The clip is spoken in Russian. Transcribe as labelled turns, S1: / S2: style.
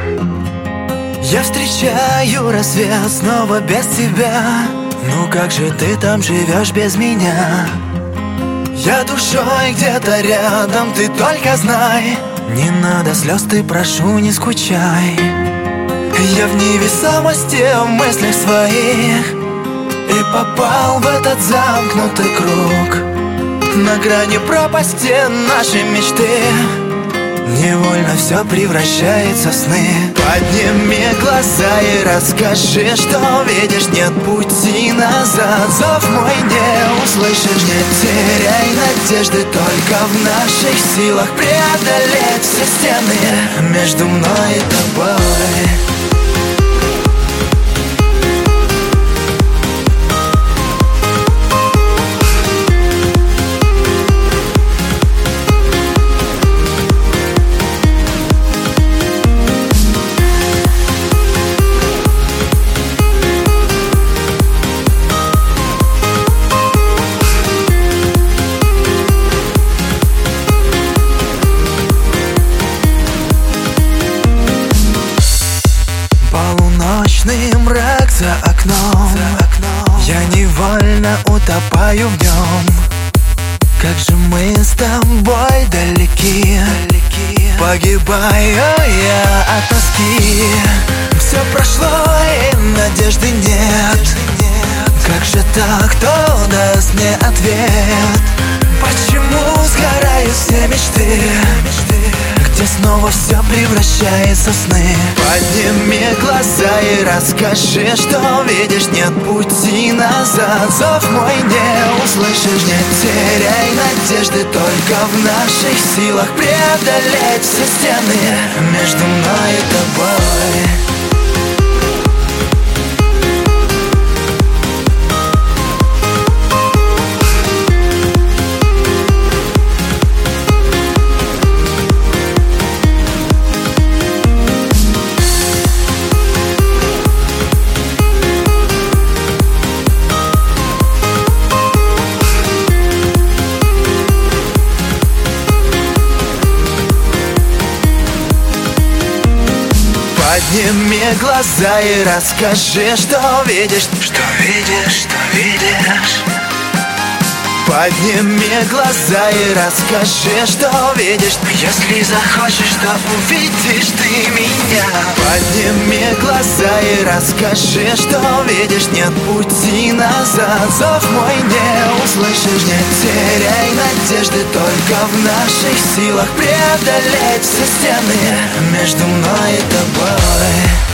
S1: Я встречаю рассвет снова без тебя. Ну как же ты там живешь без меня? Я душой где-то рядом, ты только знай. Не надо слез, ты, прошу, не скучай. Я в невесомости в мыслях своих и попал в этот замкнутый круг. На грани пропасти нашей мечты невольно все превращается в сны. Подними глаза и расскажи, что видишь. Нет пути назад, зов мой не услышишь. Не теряй надежды, только в наших силах преодолеть все стены между мной и тобой. Полуночный мрак за окном, я невольно утопаю в нем. Как же мы с тобой далеки, погибаю я от тоски. Все прошло и надежды нет. Как же так, кто даст мне ответ? Почему сгорают все мечты, где снова все превращается в сны? Подними глаза и расскажи, что видишь. Нет пути назад, зов мой не услышишь. Не теряй надежды, только в наших силах преодолеть все стены между мной и тобой. Подними глаза и расскажи, что видишь. Что видишь, что видишь. Подними глаза и расскажи, что видишь. Если захочешь, то увидишь ты меня. Подними глаза и расскажи, что видишь. Нет пути назад, зов мой не услышишь. Не теряй надежды, только в наших силах преодолеть все стены между мной и тобой.